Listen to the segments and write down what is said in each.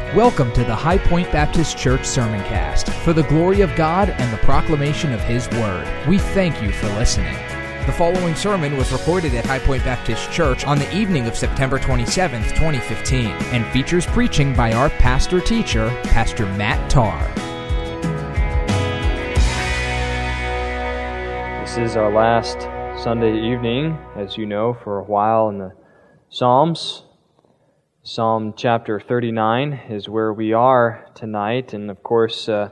Welcome to the High Point Baptist Church Sermoncast for the glory of God and the proclamation of His Word. We thank you for listening. The following sermon was recorded at High Point Baptist Church on the evening of September 27th, 2015, and features preaching by our pastor-teacher, Pastor Matt Tarr. This is our last Sunday evening, as you know, for a while in the Psalms. Psalm chapter 39 is where we are tonight, and of course, as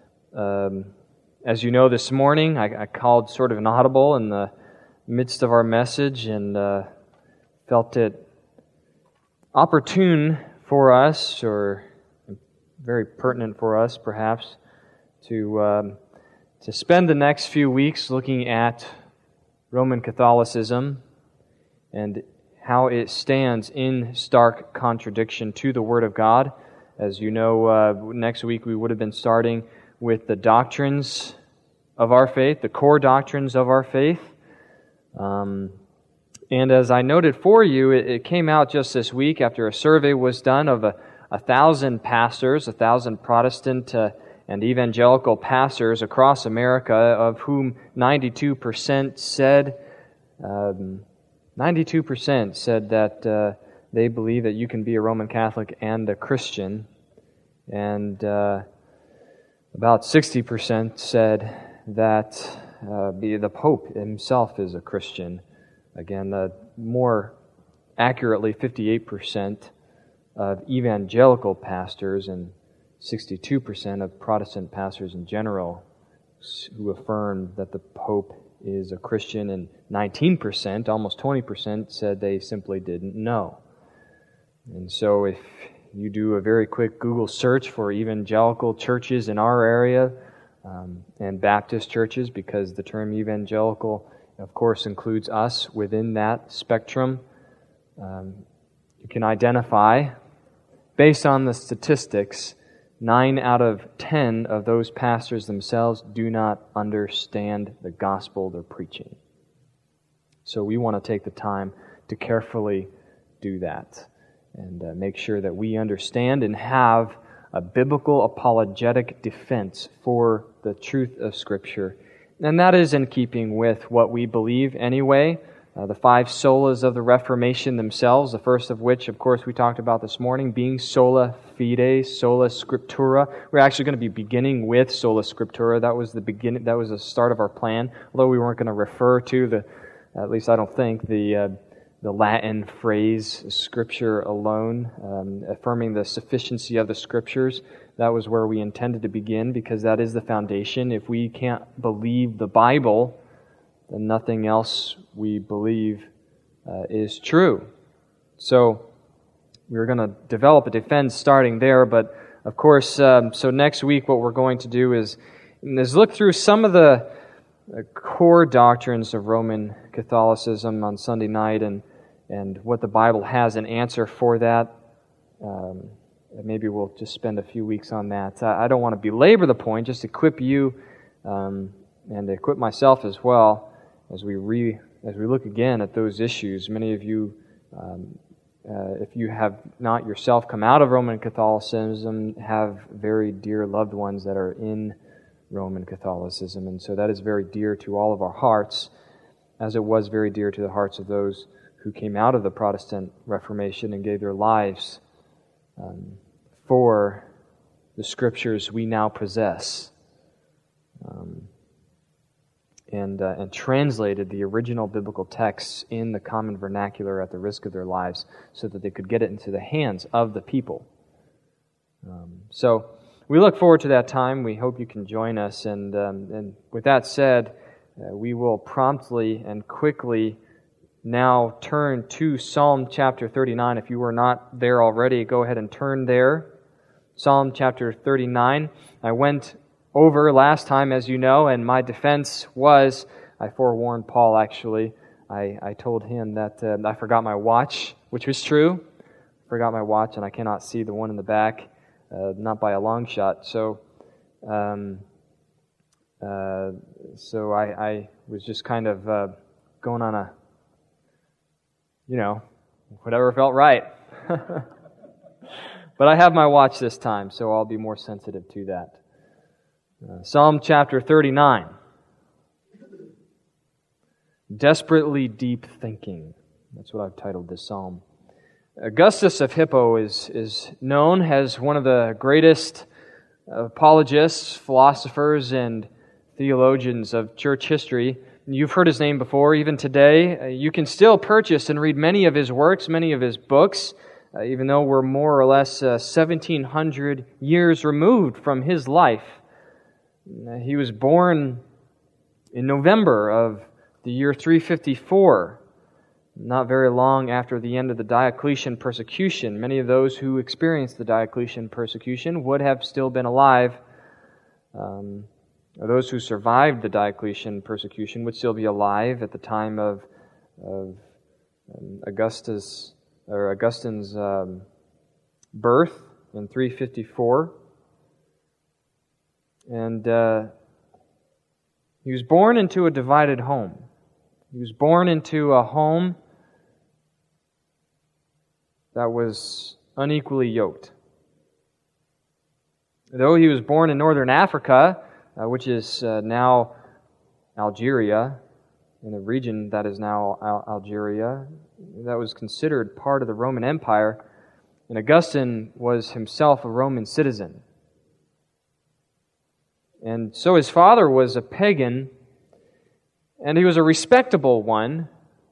you know, this morning I called sort of an audible in the midst of our message and felt it opportune for us, or very pertinent for us perhaps, to spend the next few weeks looking at Roman Catholicism and how it stands in stark contradiction to the Word of God. As you know, next week we would have been starting with the doctrines of our faith, the core doctrines of our faith. And as I noted for you, it came out just this week after a survey was done of 1,000 pastors, 1,000 Protestant and evangelical pastors across America, of whom 92% said that they believe that you can be a Roman Catholic and a Christian, and about 60% said that the Pope himself is a Christian. Again, more accurately, 58% of evangelical pastors and 62% of Protestant pastors in general who affirm that the Pope is a Christian, and 19%, almost 20%, said they simply didn't know. And so if you do a very quick Google search for evangelical churches in our area and Baptist churches, because the term evangelical, of course, includes us within that spectrum, you can identify, based on the statistics, 9 out of 10 of those pastors themselves do not understand the gospel they're preaching. So we want to take the time to carefully do that and make sure that we understand and have a biblical apologetic defense for the truth of Scripture. And that is in keeping with what we believe anyway. The 5 solas of the Reformation themselves, the first of which, of course, we talked about this morning, being sola fide, sola scriptura. We're actually going to be beginning with sola scriptura. That was the beginning. That was the start of our plan. Although we weren't going to refer to at least I don't think, the Latin phrase Scripture alone, affirming the sufficiency of the Scriptures. That was where we intended to begin, because that is the foundation. If we can't believe the Bible, then nothing else we believe is true. So we're going to develop a defense starting there, but of course, so next week what we're going to do is look through some of the core doctrines of Roman Catholicism on Sunday night and what the Bible has an answer for that. Maybe we'll just spend a few weeks on that. I don't want to belabor the point, just equip you and equip myself as well as we look again at those issues. Many of you, if you have not yourself come out of Roman Catholicism, have very dear loved ones that are in Roman Catholicism, and so that is very dear to all of our hearts, as it was very dear to the hearts of those who came out of the Protestant Reformation and gave their lives for the Scriptures we now possess. And translated the original biblical texts in the common vernacular at the risk of their lives so that they could get it into the hands of the people. So we look forward to that time. We hope you can join us. And with that said, we will promptly and quickly now turn to Psalm chapter 39. If you were not there already, go ahead and turn there. Psalm chapter 39. I went over last time, as you know, and my defense was, I forewarned Paul actually, I told him that I forgot my watch, which was true. Forgot my watch, and I cannot see the one in the back, not by a long shot. So I was just kind of going on a, whatever felt right. But I have my watch this time, so I'll be more sensitive to that. Psalm chapter 39. Desperately deep thinking. That's what I've titled this psalm. Augustus of Hippo is known as one of the greatest apologists, philosophers, and theologians of church history. You've heard his name before. Even today, you can still purchase and read many of his works, many of his books, even though we're more or less 1,700 years removed from his life. He was born in November of the year 354, not very long after the end of the Diocletian persecution. Many of those who experienced the Diocletian persecution would have still been alive. Or those who survived the Diocletian persecution would still be alive at the time of Augustine's birth in 354. And he was born into a divided home. He was born into a home that was unequally yoked. Though he was born in northern Africa, which is now Algeria, in the region that is now Algeria, that was considered part of the Roman Empire, and Augustine was himself a Roman citizen. And so his father was a pagan, and he was a respectable one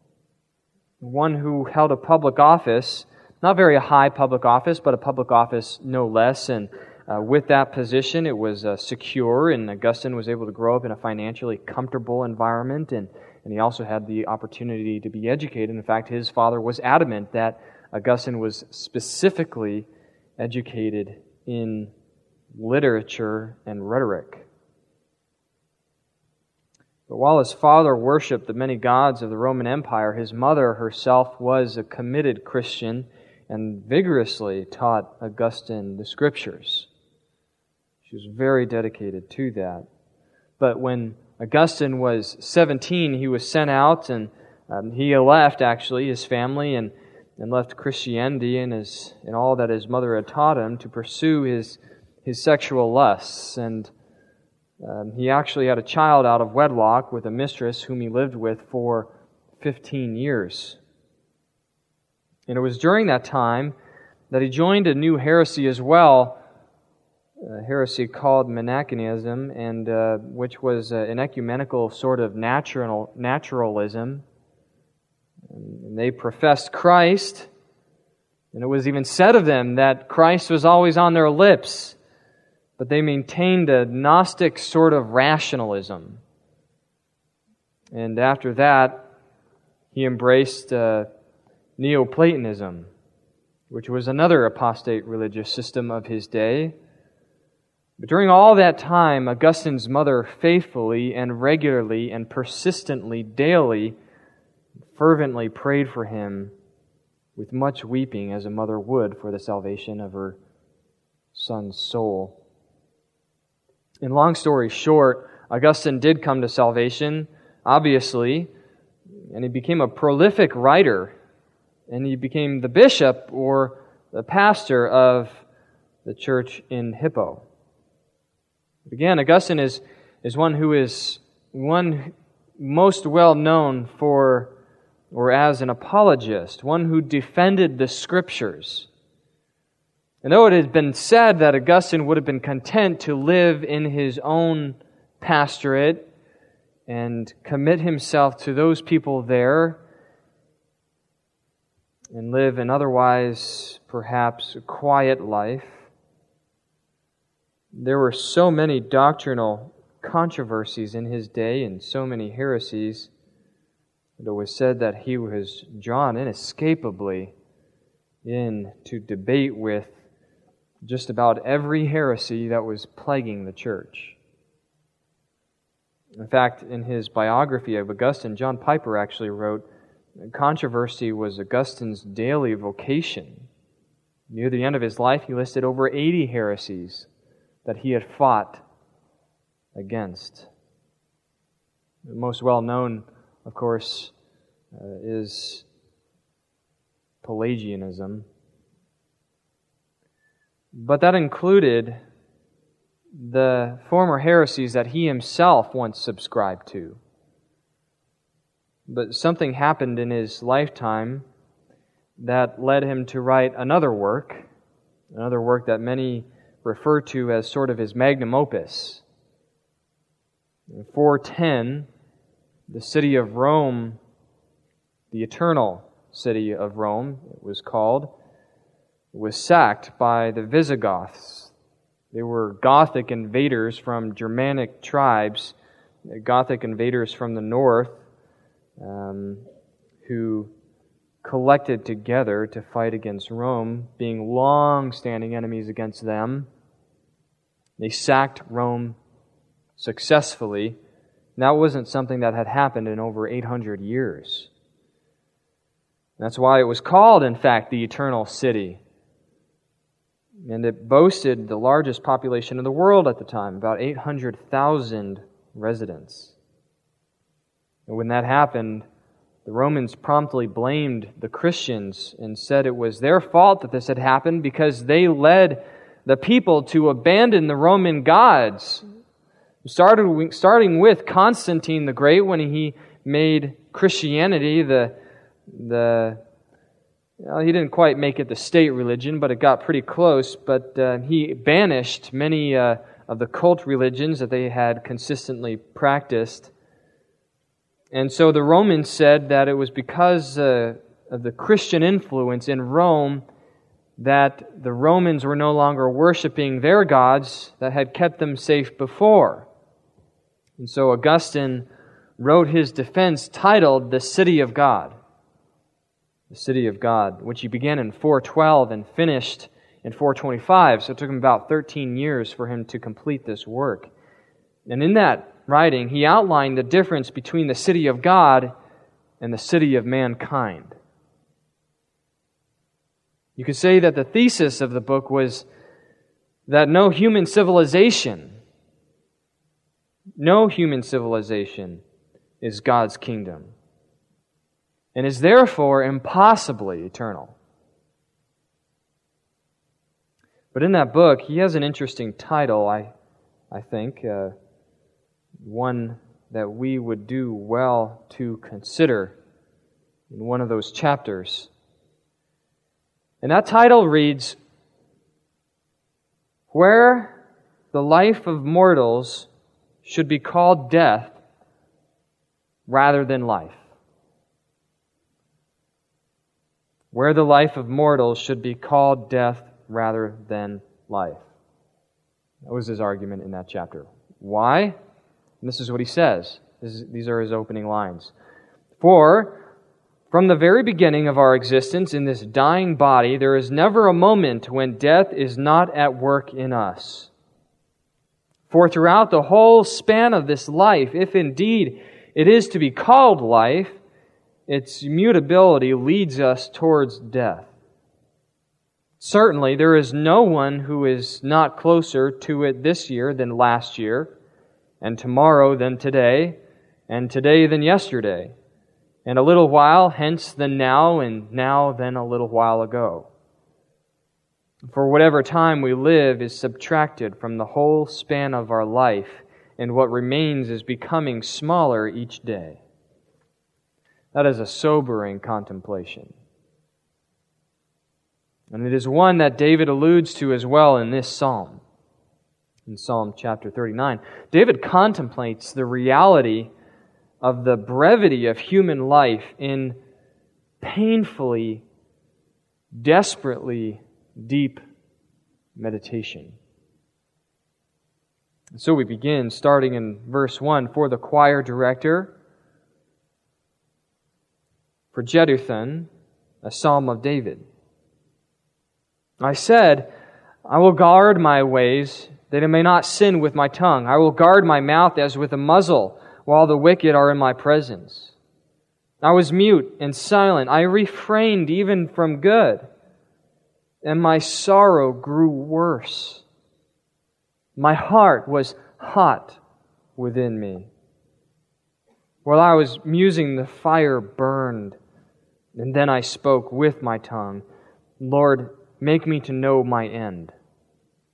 who held a public office, not very high public office, but a public office no less. And with that position, it was secure, and Augustine was able to grow up in a financially comfortable environment, and he also had the opportunity to be educated. In fact, his father was adamant that Augustine was specifically educated in literature and rhetoric. But while his father worshipped the many gods of the Roman Empire, his mother herself was a committed Christian and vigorously taught Augustine the Scriptures. She was very dedicated to that. But when Augustine was 17, he was sent out, and he left, actually, his family and left Christianity and all that his mother had taught him to pursue his sexual lusts. And he actually had a child out of wedlock with a mistress whom he lived with for 15 years. And it was during that time that he joined a new heresy as well, a heresy called Manichaeism, and which was an ecumenical sort of naturalism. And they professed Christ, and it was even said of them that Christ was always on their lips. But they maintained a Gnostic sort of rationalism. And after that, he embraced Neoplatonism, which was another apostate religious system of his day. But during all that time, Augustine's mother faithfully and regularly and persistently, daily, fervently prayed for him with much weeping, as a mother would for the salvation of her son's soul. And long story short, Augustine did come to salvation, obviously, and he became a prolific writer, and he became the bishop or the pastor of the church in Hippo. Again, Augustine is one who is one most well known for, or as an apologist, one who defended the Scriptures. And though it has been said that Augustine would have been content to live in his own pastorate and commit himself to those people there and live an otherwise, perhaps, quiet life, there were so many doctrinal controversies in his day and so many heresies that it was said that he was drawn inescapably into debate with just about every heresy that was plaguing the church. In fact, in his biography of Augustine, John Piper actually wrote, controversy was Augustine's daily vocation. Near the end of his life, he listed over 80 heresies that he had fought against. The most well-known, of course, is Pelagianism. But that included the former heresies that he himself once subscribed to. But something happened in his lifetime that led him to write another work that many refer to as sort of his magnum opus. In 410, the city of Rome, the eternal city of Rome, it was called, was sacked by the Visigoths. They were Gothic invaders from Germanic tribes, Gothic invaders from the north, who collected together to fight against Rome, being long-standing enemies against them. They sacked Rome successfully. And that wasn't something that had happened in over 800 years. That's why it was called, in fact, the Eternal City. And it boasted the largest population in the world at the time, about 800,000 residents. And when that happened, the Romans promptly blamed the Christians and said it was their fault that this had happened because they led the people to abandon the Roman gods. Starting with Constantine the Great, when he made Christianity he didn't quite make it the state religion, but it got pretty close. But he banished many of the cult religions that they had consistently practiced. And so the Romans said that it was because of the Christian influence in Rome that the Romans were no longer worshiping their gods that had kept them safe before. And so Augustine wrote his defense titled The City of God. The City of God, which he began in 412 and finished in 425. So it took him about 13 years for him to complete this work. And in that writing, he outlined the difference between the city of God and the city of mankind. You could say that the thesis of the book was that no human civilization is God's kingdom, and is therefore impossibly eternal. But in that book, he has an interesting title, I think, one that we would do well to consider in one of those chapters. And that title reads, Where the life of mortals should be called death rather than life. Where the life of mortals should be called death rather than life. That was his argument in that chapter. Why? And this is what he says. These are his opening lines. For from the very beginning of our existence in this dying body, there is never a moment when death is not at work in us. For throughout the whole span of this life, if indeed it is to be called life, its mutability leads us towards death. Certainly, there is no one who is not closer to it this year than last year, and tomorrow than today, and today than yesterday, and a little while hence than now, and now than a little while ago. For whatever time we live is subtracted from the whole span of our life, and what remains is becoming smaller each day. That is a sobering contemplation. And it is one that David alludes to as well in this psalm. In Psalm chapter 39, David contemplates the reality of the brevity of human life in painfully, desperately deep meditation. So we begin starting in verse 1. For the choir director, for Jeduthun, a psalm of David. I said, I will guard my ways, that I may not sin with my tongue. I will guard my mouth as with a muzzle, while the wicked are in my presence. I was mute and silent. I refrained even from good, and my sorrow grew worse. My heart was hot within me. While I was musing, the fire burned, and then I spoke with my tongue. Lord, make me to know my end,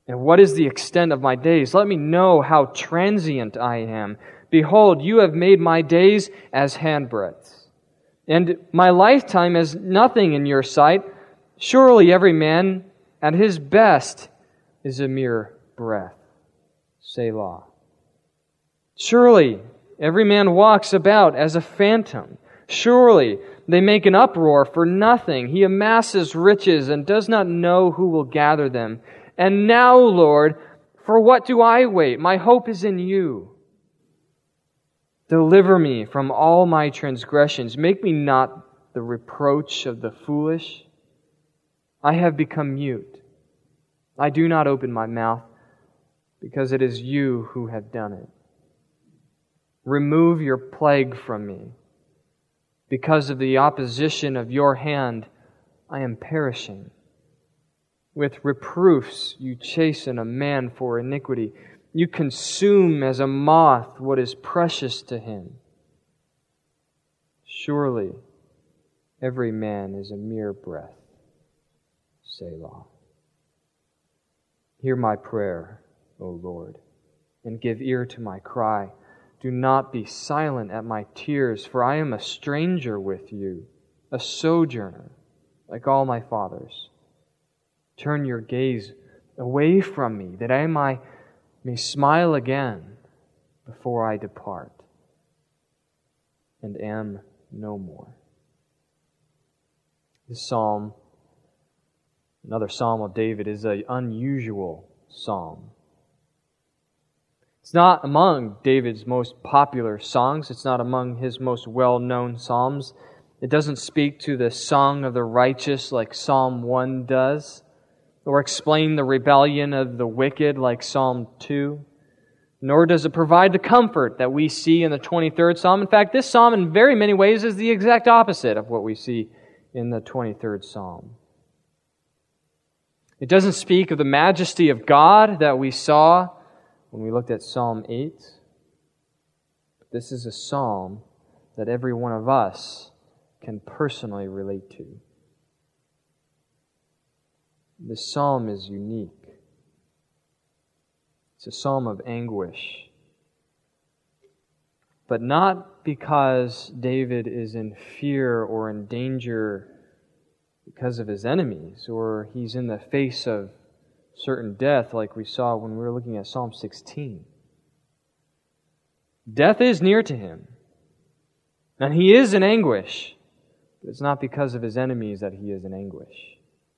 And what is the extent of my days? Let me know how transient I am. Behold, you have made my days as handbreadths, and my lifetime as nothing in your sight. Surely every man at his best is a mere breath. Selah. Surely every man walks about as a phantom. Surely they make an uproar for nothing. He amasses riches and does not know who will gather them. And now, Lord, for what do I wait? My hope is in you. Deliver me from all my transgressions. Make me not the reproach of the foolish. I have become mute. I do not open my mouth, because it is you who have done it. Remove your plague from me. Because of the opposition of your hand, I am perishing. With reproofs you chasten a man for iniquity. You consume as a moth what is precious to him. Surely every man is a mere breath. Selah. Hear my prayer, O Lord, and give ear to my cry. Do not be silent at my tears, for I am a stranger with you, a sojourner, like all my fathers. Turn your gaze away from me, that I may smile again before I depart, and am no more. This psalm, another psalm of David, is an unusual psalm. It's not among David's most popular songs. It's not among his most well-known psalms. It doesn't speak to the song of the righteous like Psalm 1 does, or explain the rebellion of the wicked like Psalm 2. Nor does it provide the comfort that we see in the 23rd Psalm. In fact, this psalm in very many ways is the exact opposite of what we see in the 23rd Psalm. It doesn't speak of the majesty of God that we saw when we looked at Psalm 8. This is a psalm that every one of us can personally relate to. This psalm is unique. It's a psalm of anguish. But not because David is in fear or in danger because of his enemies, or he's in the face of certain death like we saw when we were looking at Psalm 16. Death is near to him, and he is in anguish. But it's not because of his enemies that he is in anguish.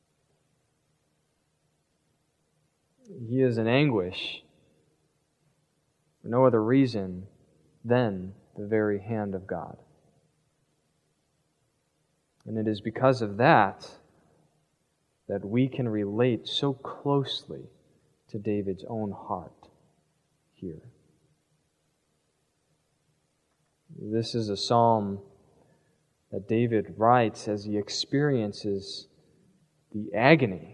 He is in anguish for no other reason than the very hand of God. And it is because of that that we can relate so closely to David's own heart here. This is a psalm that David writes as he experiences the agony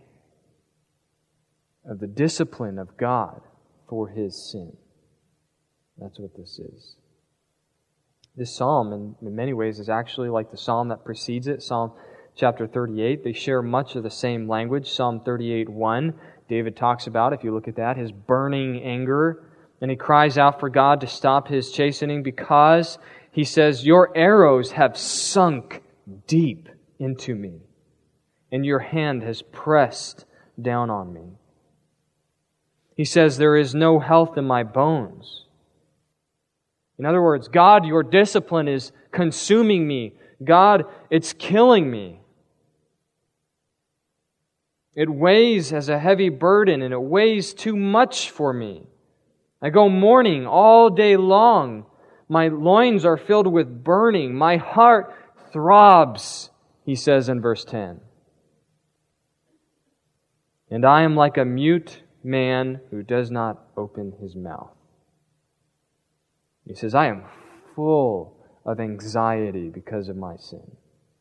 of the discipline of God for his sin. That's what this is. This psalm, in many ways, is actually like the psalm that precedes it, Psalm chapter 38. They share much of the same language. Psalm 38:1, David talks about, if you look at that, his burning anger. And he cries out for God to stop his chastening because, he says, your arrows have sunk deep into me, and your hand has pressed down on me. He says, there is no health in my bones. In other words, God, your discipline is consuming me. God, it's killing me. It weighs as a heavy burden, and it weighs too much for me. I go mourning all day long. My loins are filled with burning. My heart throbs, he says in verse 10. And I am like a mute man who does not open his mouth. He says, I am full of anxiety because of my sin.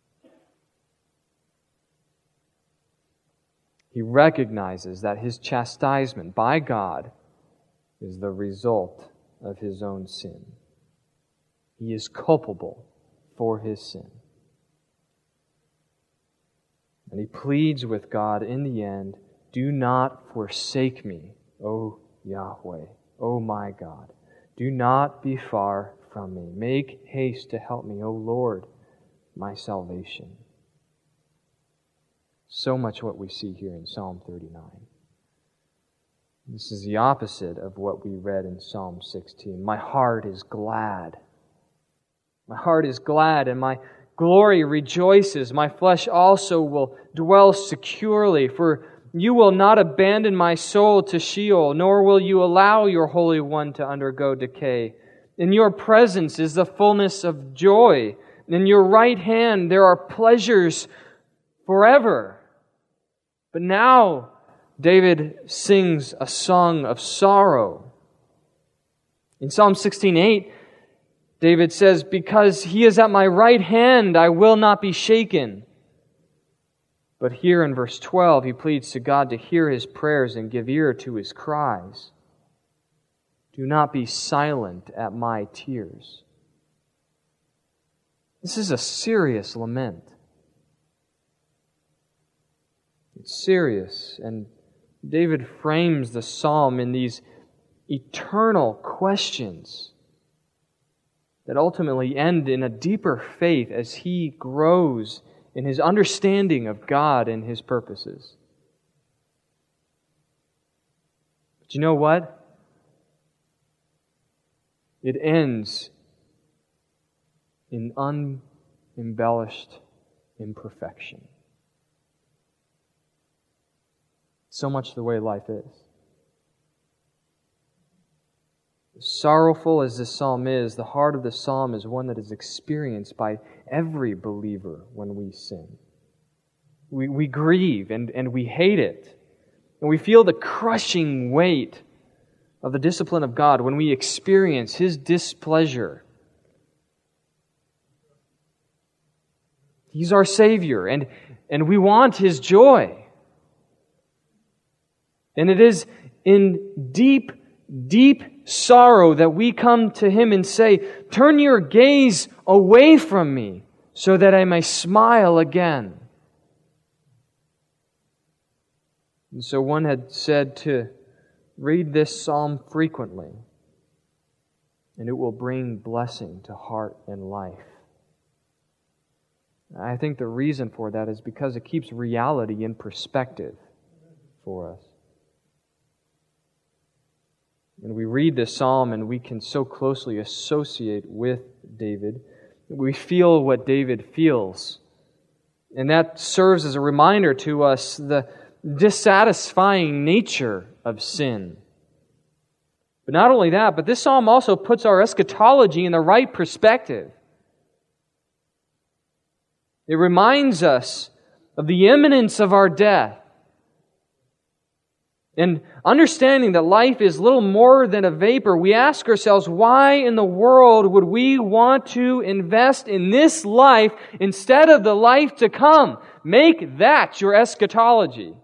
He recognizes that his chastisement by God is the result of his own sin. He is culpable for his sin. And he pleads with God in the end Do not forsake me, O Yahweh, O my God. Do not be far from me. Make haste to help me, O Lord, my salvation. So much what we see here in Psalm 39. This is the opposite of what we read in Psalm 16. My heart is glad. My heart is glad, and my glory rejoices. My flesh also will dwell securely, for you will not abandon my soul to Sheol, nor will you allow your Holy One to undergo decay. In your presence is the fullness of joy. In your right hand there are pleasures forever. But now David sings a song of sorrow. In Psalm 16:8, David says, because He is at my right hand, I will not be shaken. But here in verse 12, he pleads to God to hear his prayers and give ear to his cries. Do not be silent at my tears. This is a serious lament. It's serious, and David frames the psalm in these eternal questions that ultimately end in a deeper faith as he grows in his understanding of God and His purposes. But you know what? It ends in unembellished imperfection. So much the way life is. Sorrowful as this psalm is, the heart of the psalm is one that is experienced by every believer when we sin. We grieve and we hate it. And we feel the crushing weight of the discipline of God when we experience His displeasure. He's our Savior, and we want His joy. And it is in deep, deep sorrow that we come to Him and say, turn your gaze away from me so that I may smile again. And so one had said to read this psalm frequently, and it will bring blessing to heart and life. I think the reason for that is because it keeps reality in perspective for us. And we read this psalm and we can so closely associate with David. We feel what David feels. And that serves as a reminder to us the dissatisfying nature of sin. But not only that, but this psalm also puts our eschatology in the right perspective. It reminds us of the imminence of our death. And understanding that life is little more than a vapor, we ask ourselves, why in the world would we want to invest in this life instead of the life to come? Make that your eschatology.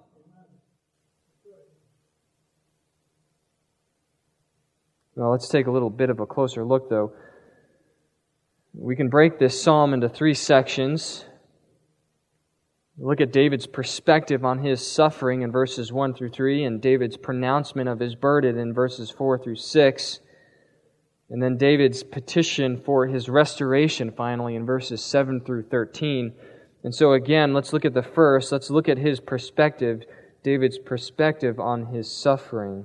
Well, let's take a little bit of a closer look, though. We can break this psalm into 3 sections. Look at David's perspective on his suffering in verses 1 through 3, and David's pronouncement of his burden in verses 4 through 6, and then David's petition for his restoration finally in verses 7 through 13. And so again, let's look at the first. Let's look at his perspective, David's perspective on his suffering.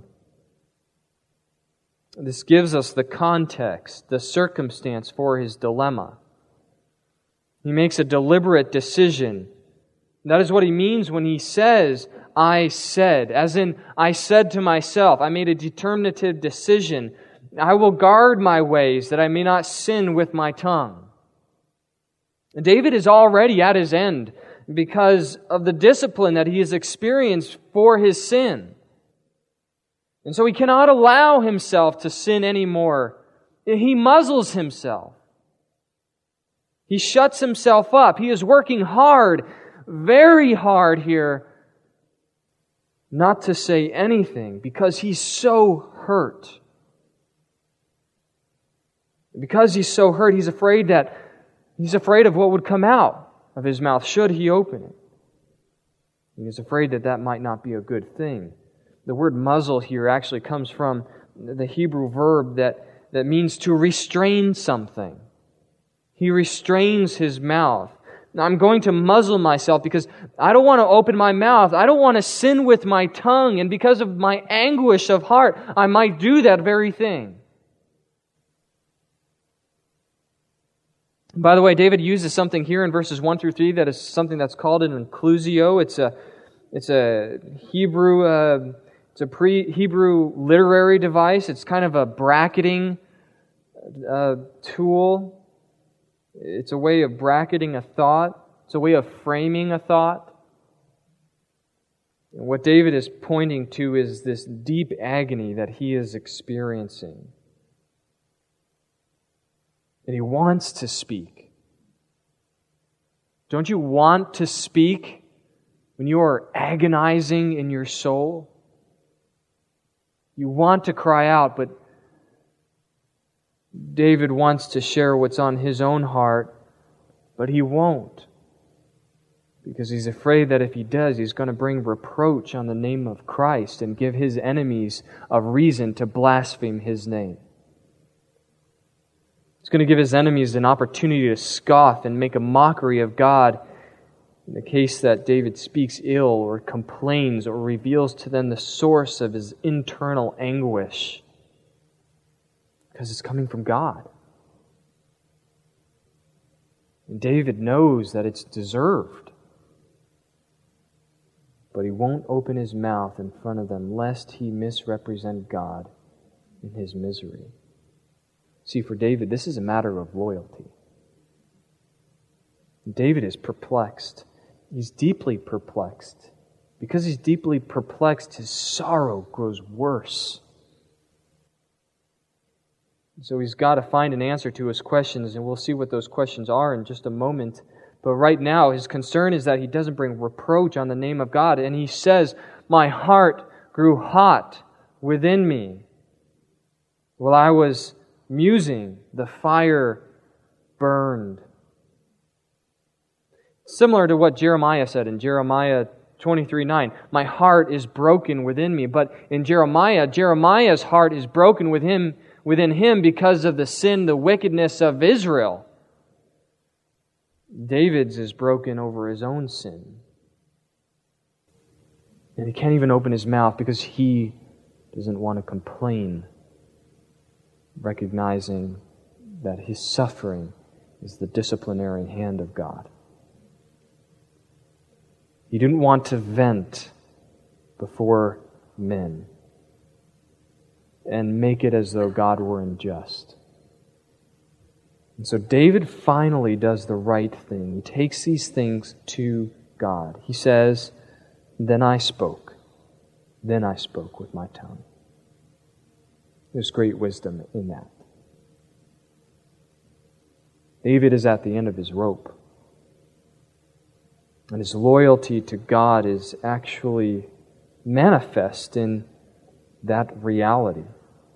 This gives us the context, the circumstance for his dilemma. He makes a deliberate decision. That is what he means when he says, I said. As in, I said to myself, I made a determinative decision. I will guard my ways that I may not sin with my tongue. And David is already at his end because of the discipline that he has experienced for his sin. And so he cannot allow himself to sin anymore. He muzzles himself. He shuts himself up. He is working hard, very hard here, not to say anything because he's so hurt. Because he's so hurt, he's afraid of what would come out of his mouth should he open it. He was afraid that that might not be a good thing. The word muzzle here actually comes from the Hebrew verb that means to restrain something. He restrains his mouth. Now, I'm going to muzzle myself because I don't want to open my mouth. I don't want to sin with my tongue. And because of my anguish of heart, I might do that very thing. By the way, David uses something here in verses 1 through 3 that is something that's called an inclusio. It's a Hebrew, it's a pre-Hebrew literary device. It's kind of a bracketing tool. It's a way of bracketing a thought. It's a way of framing a thought. And what David is pointing to is this deep agony that he is experiencing. And he wants to speak. Don't you want to speak when you are agonizing in your soul? You want to cry out, but David wants to share what's on his own heart, but he won't. Because he's afraid that if he does, he's going to bring reproach on the name of Christ and give his enemies a reason to blaspheme his name. He's going to give his enemies an opportunity to scoff and make a mockery of God in the case that David speaks ill or complains or reveals to them the source of his internal anguish. Because it's coming from God. And David knows that it's deserved. But he won't open his mouth in front of them lest he misrepresent God in his misery. See, for David, this is a matter of loyalty. David is perplexed. He's deeply perplexed. Because he's deeply perplexed, his sorrow grows worse. So he's got to find an answer to his questions, and we'll see what those questions are in just a moment. But right now, his concern is that he doesn't bring reproach on the name of God. And he says, "My heart grew hot within me. While I was musing, the fire burned." Similar to what Jeremiah said in Jeremiah 23:9. "My heart is broken within me." But in Jeremiah's heart is broken within him because of the sin, the wickedness of Israel. David's is broken over his own sin. And he can't even open his mouth because he doesn't want to complain, recognizing that his suffering is the disciplinary hand of God. He didn't want to vent before men and make it as though God were unjust. And so David finally does the right thing. He takes these things to God. He says, Then I spoke with my tongue." There's great wisdom in that. David is at the end of his rope. And his loyalty to God is actually manifest in that reality.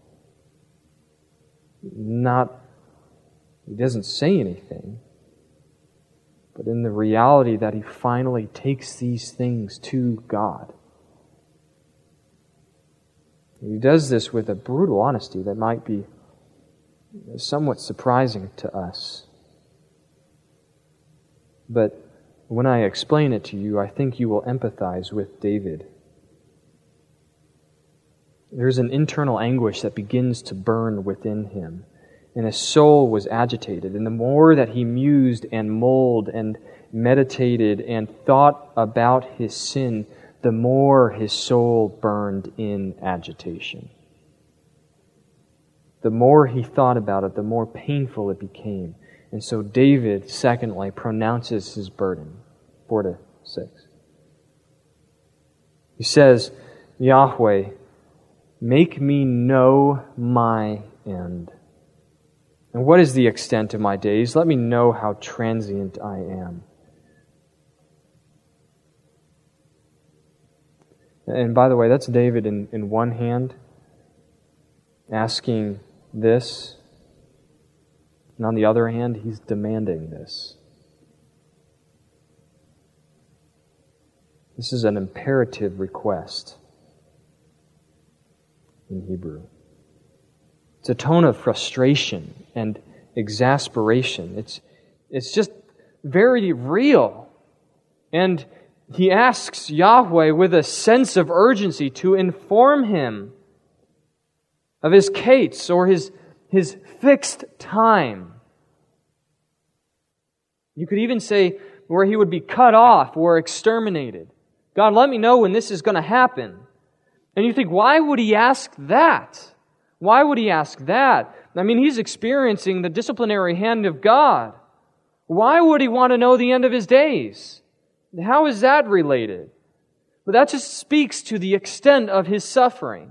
He doesn't say anything, but in the reality that he finally takes these things to God. He does this with a brutal honesty that might be somewhat surprising to us. But when I explain it to you, I think you will empathize with David. There's an internal anguish that begins to burn within him, and his soul was agitated. And the more that he mused and mulled and meditated and thought about his sin, the more his soul burned in agitation. The more he thought about it, the more painful it became. And so David, secondly, pronounces his burden. 4-6. He says, "Yahweh, make me know my end. And what is the extent of my days? Let me know how transient I am." And by the way, that's David in one hand asking this, and on the other hand, he's demanding this. This is an imperative request in Hebrew. It's a tone of frustration and exasperation. It's just very real. And he asks Yahweh with a sense of urgency to inform him of his kates, or his fixed time. You could even say where he would be cut off or exterminated. God, let me know when this is going to happen. And you think, why would he ask that? Why would he ask that? I mean, he's experiencing the disciplinary hand of God. Why would he want to know the end of his days? How is that related? But that just speaks to the extent of his suffering.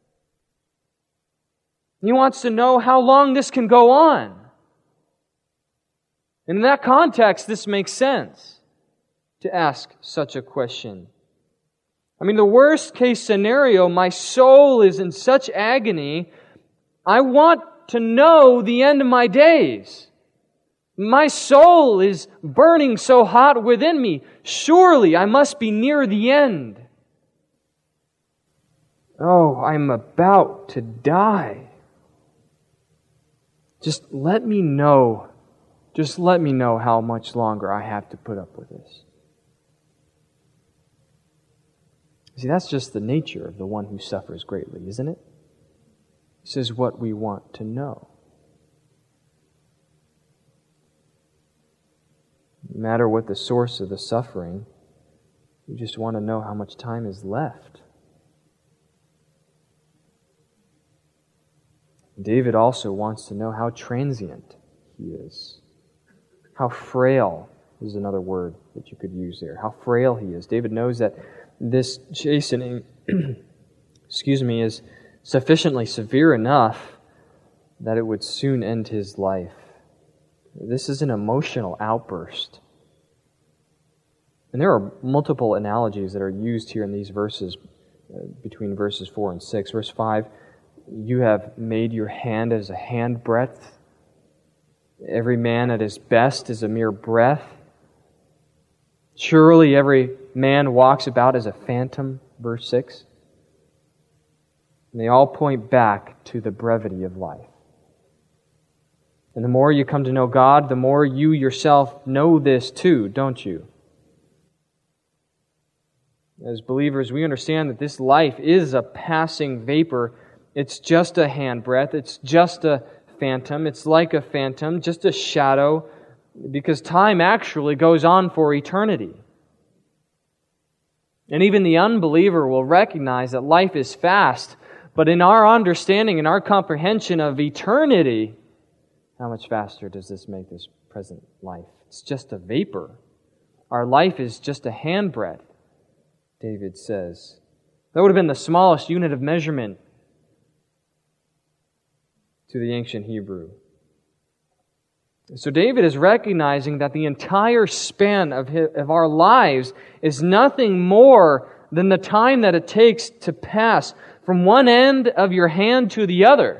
He wants to know how long this can go on. And in that context, this makes sense to ask such a question. I mean, the worst case scenario, my soul is in such agony, I want to know the end of my days. My soul is burning so hot within me. Surely I must be near the end. Oh, I'm about to die. Just let me know how much longer I have to put up with this. See, that's just the nature of the one who suffers greatly, isn't it? This is what we want to know. No matter what the source of the suffering, we just want to know how much time is left. David also wants to know how transient he is. How frail is another word that you could use there. How frail he is. David knows that this chastening, is sufficiently severe enough that it would soon end his life. This is an emotional outburst. And there are multiple analogies that are used here in these verses, between verses 4 and 6. Verse 5, you have made your hand as a handbreadth. Every man at his best is a mere breath. Surely every man walks about as a phantom, verse 6. And they all point back to the brevity of life. And the more you come to know God, the more you yourself know this too, don't you? As believers, we understand that this life is a passing vapor. It's just a handbreadth. It's just a phantom. It's like a phantom, just a shadow, because time actually goes on for eternity. And even the unbeliever will recognize that life is fast, but in our understanding, in our comprehension of eternity, how much faster does this make this present life? It's just a vapor. Our life is just a handbreadth, David says. That would have been the smallest unit of measurement to the ancient Hebrew. So David is recognizing that the entire span of our lives is nothing more than the time that it takes to pass from one end of your hand to the other.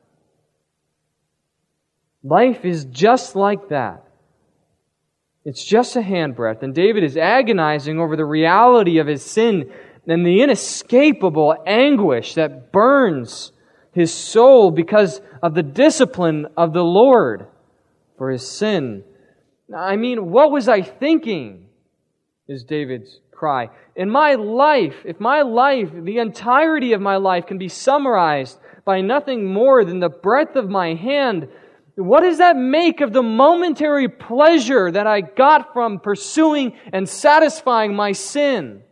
Life is just like that. It's just a handbreadth. And David is agonizing over the reality of his sin and the inescapable anguish that burns his soul because of the discipline of the Lord for his sin. I mean, what was I thinking? Is David's cry. In my life, if my life, the entirety of my life can be summarized by nothing more than the breadth of my hand, what does that make of the momentary pleasure that I got from pursuing and satisfying my sin?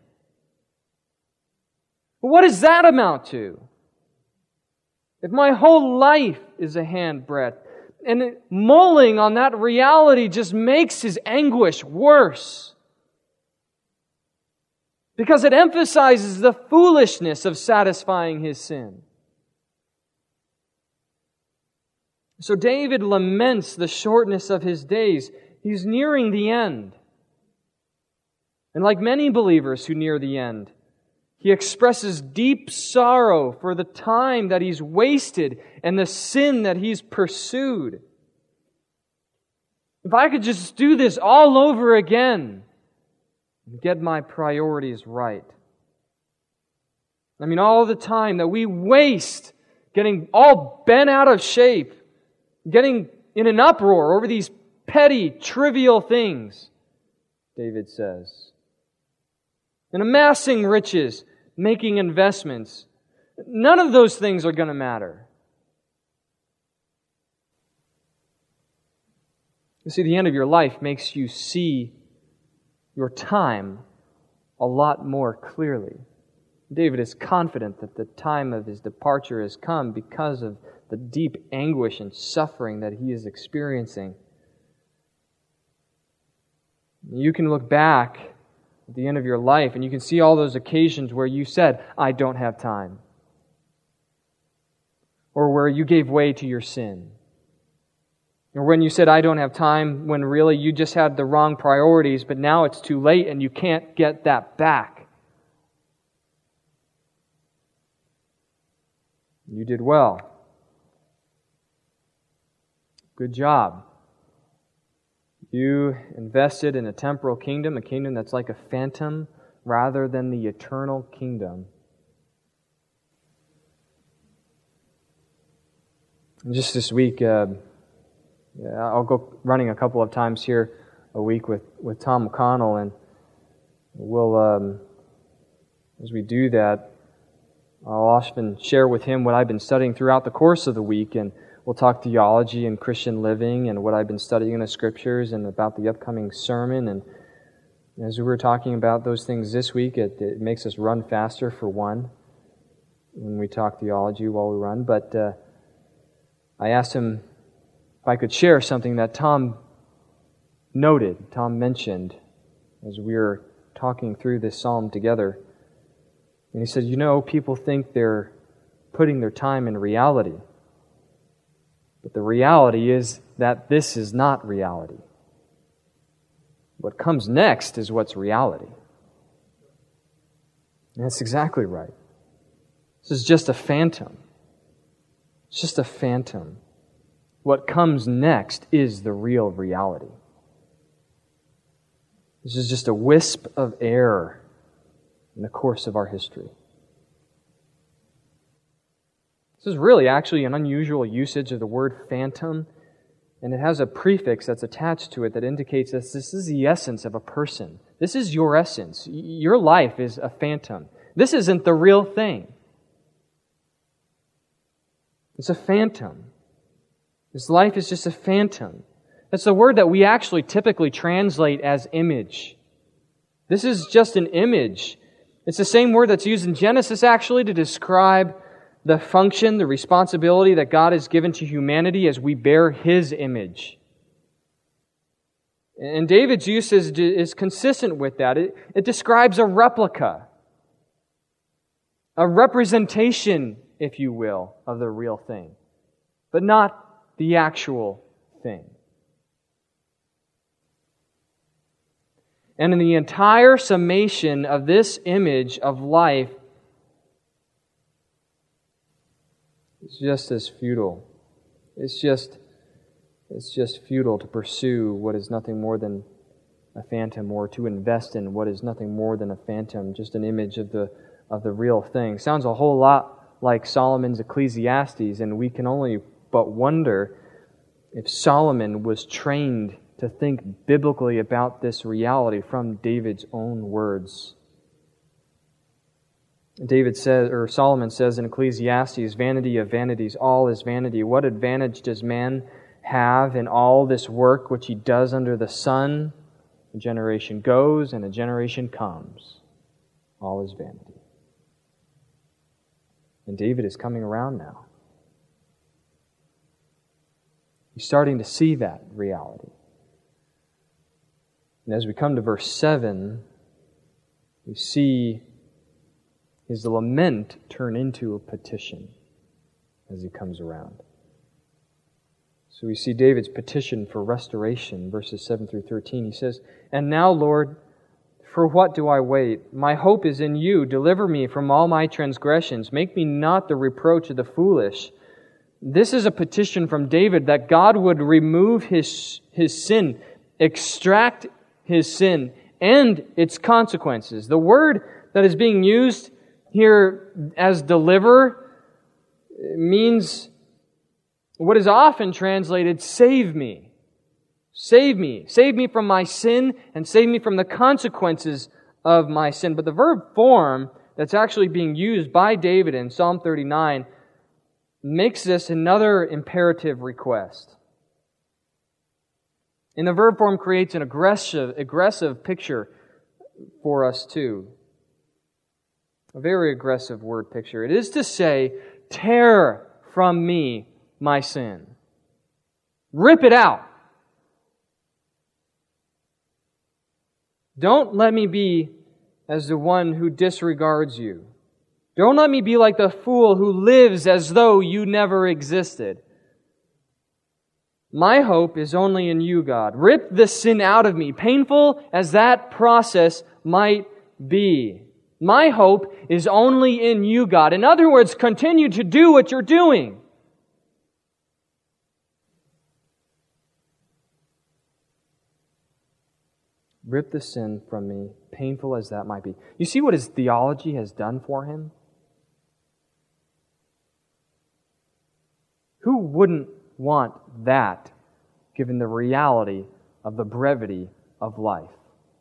What does that amount to? If my whole life is a handbreadth, and mulling on that reality just makes his anguish worse. Because it emphasizes the foolishness of satisfying his sin. So David laments the shortness of his days. He's nearing the end. And like many believers who near the end, he expresses deep sorrow for the time that he's wasted and the sin that he's pursued. If I could just do this all over again, and get my priorities right. I mean, all the time that we waste getting all bent out of shape, getting in an uproar over these petty, trivial things, David says. And amassing riches, making investments. None of those things are going to matter. You see, the end of your life makes you see your time a lot more clearly. David is confident that the time of his departure has come because of the deep anguish and suffering that he is experiencing. You can look back at the end of your life and you can see all those occasions where you said, I don't have time. Or where you gave way to your sin. Or when you said, I don't have time, when really you just had the wrong priorities, but now it's too late and you can't get that back. You did well. Good job. You invested in a temporal kingdom, a kingdom that's like a phantom rather than the eternal kingdom. And just this week, I'll go running a couple of times here a week with Tom O'Connell, and we'll, as we do that, I'll often share with him what I've been studying throughout the course of the week, and we'll talk theology and Christian living and what I've been studying in the Scriptures and about the upcoming sermon. And as we were talking about those things this week, it makes us run faster, for one, when we talk theology while we run. But I asked him if I could share something that Tom mentioned as we were talking through this psalm together. And he said, people think they're putting their time in reality. But the reality is that this is not reality. What comes next is what's reality. And that's exactly right. This is just a phantom. It's just a phantom. What comes next is the real reality. This is just a wisp of air in the course of our history. This is really actually an unusual usage of the word phantom, and it has a prefix that's attached to it that indicates that this is the essence of a person. This is your essence. Your life is a phantom. This isn't the real thing. It's a phantom. This life is just a phantom. That's the word that we actually typically translate as image. This is just an image. It's the same word that's used in Genesis actually to describe the function, the responsibility that God has given to humanity as we bear His image. And David's use is consistent with that. It describes a replica, a representation, if you will, of the real thing, but not the actual thing. And in the entire summation of this image of life, it's just as futile. It's just futile to pursue what is nothing more than a phantom, or to invest in what is nothing more than a phantom, just an image of the real thing. Sounds a whole lot like Solomon's Ecclesiastes, and we can only but wonder if Solomon was trained to think biblically about this reality from David's own words. Solomon says in Ecclesiastes, vanity of vanities, all is vanity. What advantage does man have in all this work which he does under the sun? A generation goes and a generation comes. All is vanity. And David is coming around now. He's starting to see that reality. And as we come to verse 7, we see his lament turn into a petition as he comes around. So we see David's petition for restoration, verses 7 through 13. He says, "And now, Lord, for what do I wait? My hope is in you. Deliver me from all my transgressions. Make me not the reproach of the foolish." This is a petition from David that God would remove his sin, extract his sin, and its consequences. The word that is being used here as deliver means what is often translated save me. Save me. Save me from my sin and save me from the consequences of my sin. But the verb form that's actually being used by David in Psalm 39 makes this another imperative request. And the verb form creates an aggressive picture for us too. A very aggressive word picture. It is to say, tear from me my sin. Rip it out. Don't let me be as the one who disregards you. Don't let me be like the fool who lives as though you never existed. My hope is only in you, God. Rip the sin out of me, painful as that process might be. My hope is only in you, God. In other words, continue to do what you're doing. Rip the sin from me, painful as that might be. You see what his theology has done for him? Who wouldn't want that, given the reality of the brevity of life?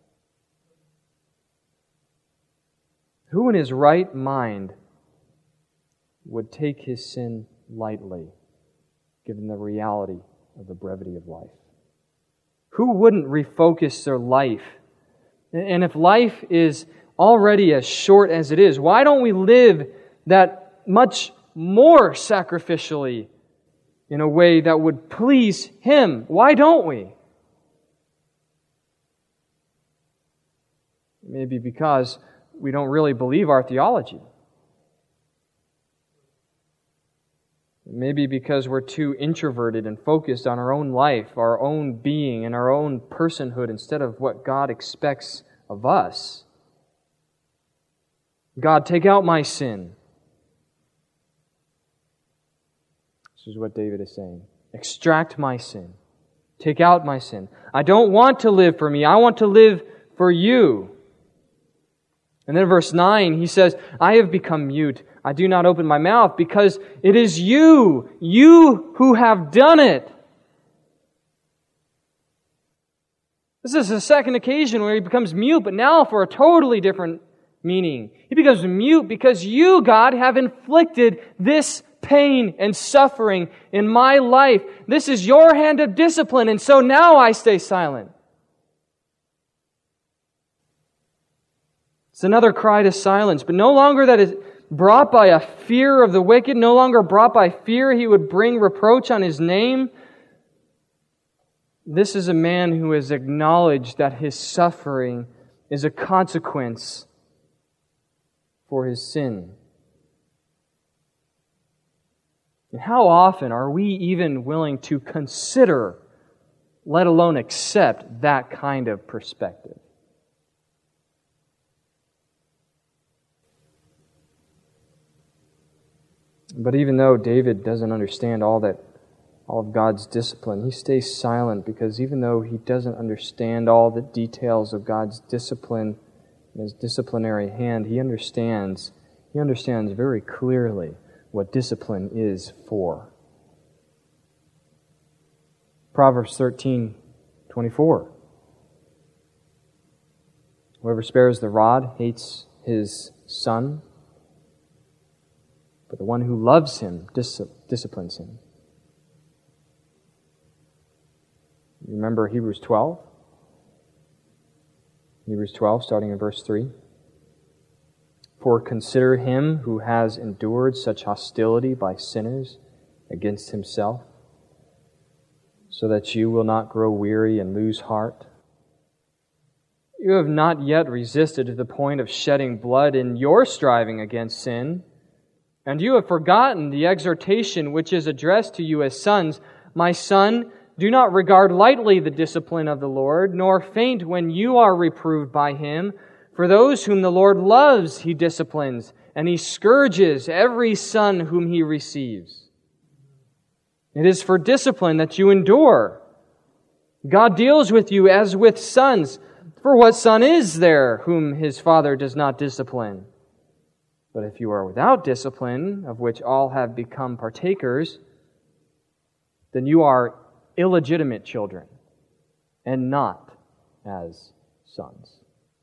Who in his right mind would take his sin lightly, given the reality of the brevity of life? Who wouldn't refocus their life? And if life is already as short as it is, why don't we live that much more sacrificially in a way that would please Him? Why don't we? Maybe because we don't really believe our theology. Maybe because we're too introverted and focused on our own life, our own being, and our own personhood instead of what God expects of us. God, take out my sin. This is what David is saying. Extract my sin. Take out my sin. I don't want to live for me. I want to live for you. And then verse 9, he says, I have become mute. I do not open my mouth because it is you who have done it. This is the second occasion where he becomes mute, but now for a totally different meaning. He becomes mute because you, God, have inflicted this pain and suffering in my life. This is your hand of discipline, and so now I stay silent. It's another cry to silence, but no longer that is brought by a fear of the wicked, no longer brought by fear he would bring reproach on his name. This is a man who has acknowledged that his suffering is a consequence for his sin. And how often are we even willing to consider, let alone accept, that kind of perspective? But even though David doesn't understand all of God's discipline, he stays silent because even though he doesn't understand all the details of God's discipline and His disciplinary hand, he understands very clearly what discipline is for. Proverbs 13:24. Whoever spares the rod hates his son, but the one who loves him disciplines him. Remember Hebrews 12? Hebrews 12, starting in verse 3. For consider him who has endured such hostility by sinners against himself, so that you will not grow weary and lose heart. You have not yet resisted to the point of shedding blood in your striving against sin, and you have forgotten the exhortation which is addressed to you as sons. My son, do not regard lightly the discipline of the Lord, nor faint when you are reproved by Him. For those whom the Lord loves, He disciplines, and He scourges every son whom He receives. It is for discipline that you endure. God deals with you as with sons. 1 For what son is there whom his father does not discipline? But if you are without discipline, of which all have become partakers, then you are illegitimate children, and not as sons.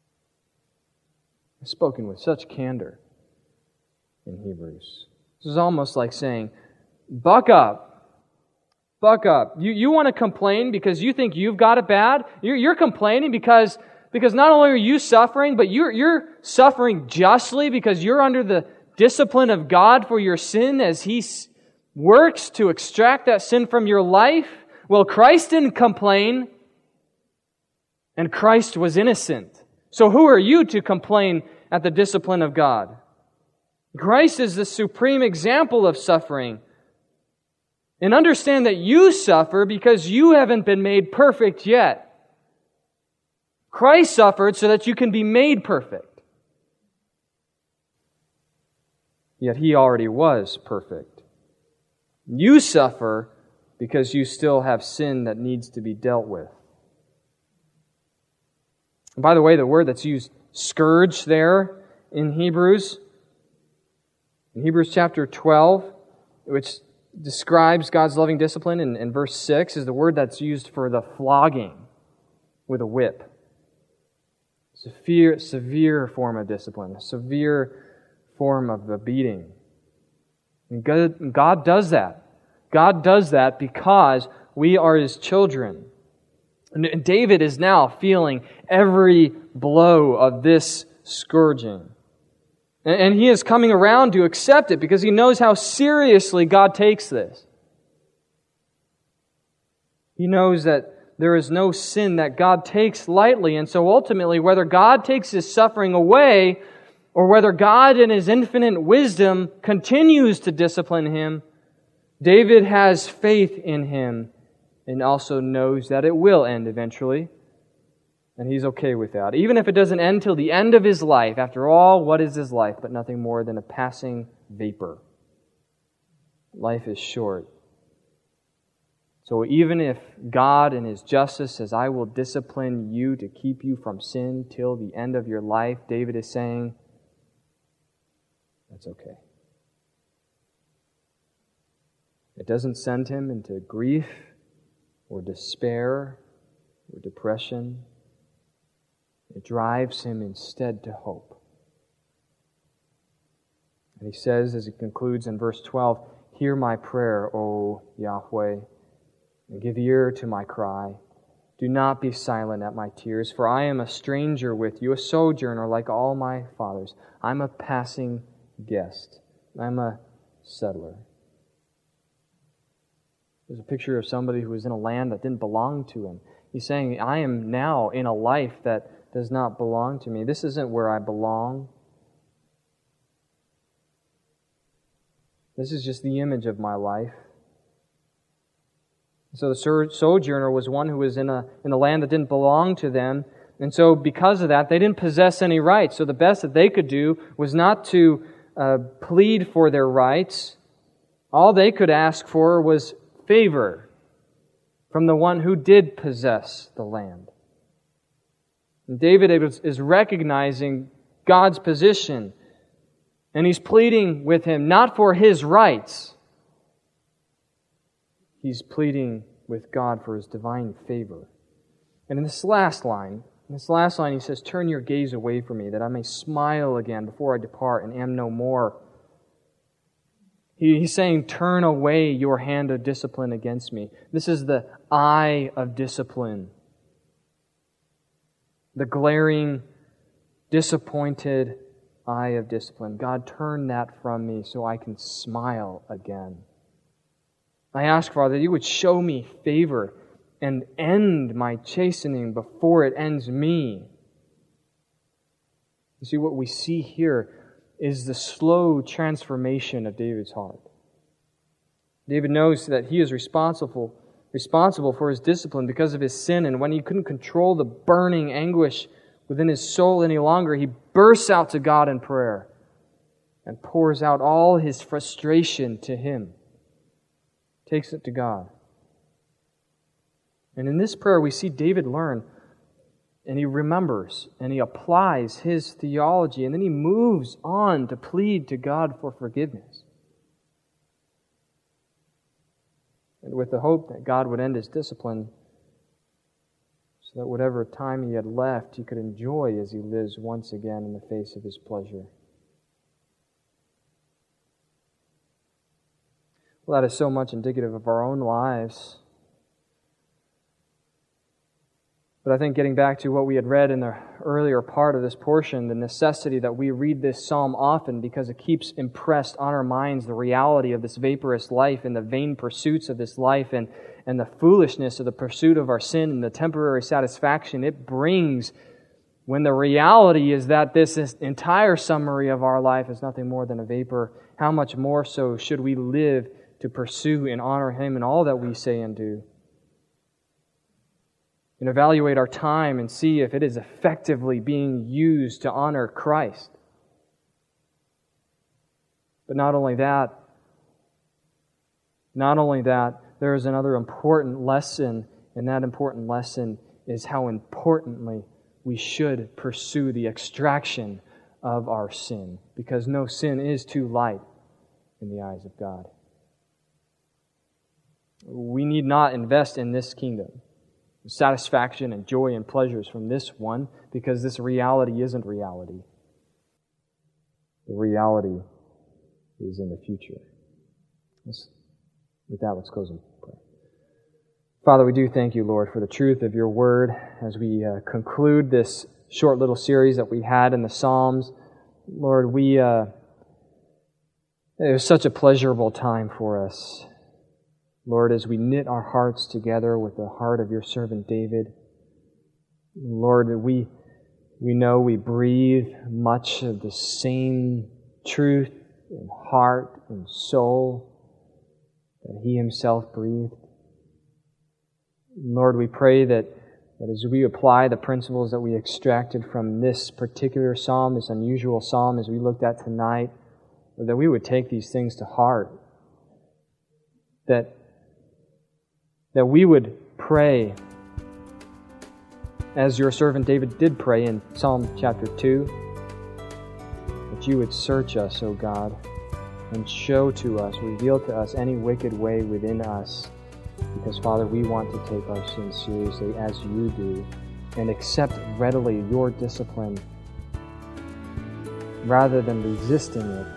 I've spoken with such candor in Hebrews. This is almost like saying, buck up. Buck up. You want to complain because you think you've got it bad? You're complaining because not only are you suffering, but you're suffering justly because you're under the discipline of God for your sin as He works to extract that sin from your life. Well, Christ didn't complain, and Christ was innocent. So who are you to complain at the discipline of God? Christ is the supreme example of suffering. And understand that you suffer because you haven't been made perfect yet. Christ suffered so that you can be made perfect. Yet He already was perfect. You suffer because you still have sin that needs to be dealt with. And by the way, the word that's used, scourge, there in Hebrews chapter 12, which describes God's loving discipline in verse 6, is the word that's used for the flogging with a whip. Severe form of discipline, a severe form of the beating. And God does that. God does that because we are His children. And David is now feeling every blow of this scourging. And he is coming around to accept it because he knows how seriously God takes this. He knows that there is no sin that God takes lightly. And so ultimately, whether God takes his suffering away or whether God in His infinite wisdom continues to discipline him, David has faith in Him and also knows that it will end eventually. And he's okay with that. Even if it doesn't end till the end of his life. After all, what is his life but nothing more than a passing vapor? Life is short. So even if God in His justice says, I will discipline you to keep you from sin till the end of your life, David is saying, that's okay. It doesn't send him into grief or despair or depression. It drives him instead to hope. And he says, as he concludes in verse 12, hear my prayer, O Yahweh, and give ear to my cry. Do not be silent at my tears, for I am a stranger with you, a sojourner like all my fathers. I'm a passing guest. I'm a settler. There's a picture of somebody who was in a land that didn't belong to him. He's saying, I am now in a life that does not belong to me. This isn't where I belong. This is just the image of my life. So the sojourner was one who was in a land that didn't belong to them. And so because of that, they didn't possess any rights. So the best that they could do was not to plead for their rights. All they could ask for was favor from the one who did possess the land. And David is recognizing God's position, and he's pleading with Him not for his rights. He's pleading with God for His divine favor. And in this last line, he says, turn your gaze away from me, that I may smile again before I depart and am no more. He's saying, turn away your hand of discipline against me. This is the eye of discipline. The glaring, disappointed eye of discipline. God, turn that from me so I can smile again. I ask, Father, that You would show me favor and end my chastening before it ends me. You see, what we see here is the slow transformation of David's heart. David knows that he is responsible for his discipline because of his sin, and when he couldn't control the burning anguish within his soul any longer, he bursts out to God in prayer and pours out all his frustration to Him. Takes it to God. And in this prayer we see David learn and he remembers, and he applies his theology, and then he moves on to plead to God for forgiveness. And with the hope that God would end his discipline, so that whatever time he had left, he could enjoy as he lives once again in the face of his pleasure. Well, that is so much indicative of our own lives. But I think getting back to what we had read in the earlier part of this portion, the necessity that we read this psalm often because it keeps impressed on our minds the reality of this vaporous life and the vain pursuits of this life and the foolishness of the pursuit of our sin and the temporary satisfaction it brings when the reality is that this entire summary of our life is nothing more than a vapor. How much more so should we live to pursue and honor Him in all that we say and do? And evaluate our time and see if it is effectively being used to honor Christ. But not only that, there is another important lesson, and that important lesson is how importantly we should pursue the extraction of our sin, because no sin is too light in the eyes of God. We need not invest in this kingdom, satisfaction and joy and pleasures from this one, because this reality isn't reality. The reality is in the future. With that, let's close in prayer. Father, we do thank you, Lord, for the truth of your word as we conclude this short little series that we had in the Psalms. Lord, it was such a pleasurable time for us. Lord, as we knit our hearts together with the heart of your servant David, Lord, we know we breathe much of the same truth and heart and soul that he himself breathed. Lord, we pray that as we apply the principles that we extracted from this particular psalm, this unusual psalm as we looked at tonight, that we would take these things to heart. That we would pray as your servant David did pray in Psalm chapter 2, that you would search us, O God, and show to us, reveal to us any wicked way within us, because, Father, we want to take our sins seriously as you do and accept readily your discipline rather than resisting it,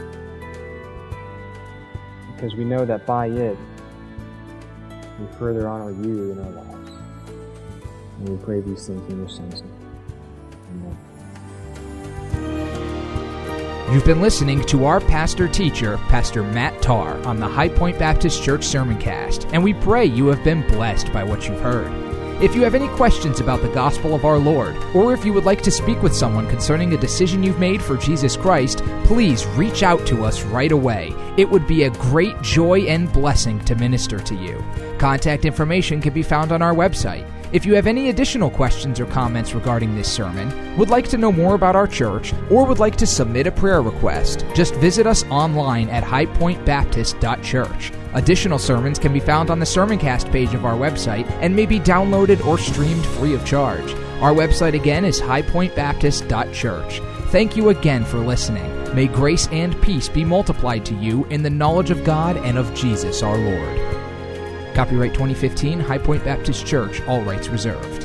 because we know that by it we further honor you in our lives. And we pray these things in your Son's name. Amen. You've been listening to our pastor-teacher, Pastor Matt Tarr, on the High Point Baptist Church Sermoncast, and we pray you have been blessed by what you've heard. If you have any questions about the gospel of our Lord, or if you would like to speak with someone concerning a decision you've made for Jesus Christ, please reach out to us right away. It would be a great joy and blessing to minister to you. Contact information can be found on our website. If you have any additional questions or comments regarding this sermon, would like to know more about our church, or would like to submit a prayer request, just visit us online at highpointbaptist.church. Additional sermons can be found on the Sermoncast page of our website and may be downloaded or streamed free of charge. Our website again is highpointbaptist.church. Thank you again for listening. May grace and peace be multiplied to you in the knowledge of God and of Jesus our Lord. Copyright 2015, High Point Baptist Church, all rights reserved.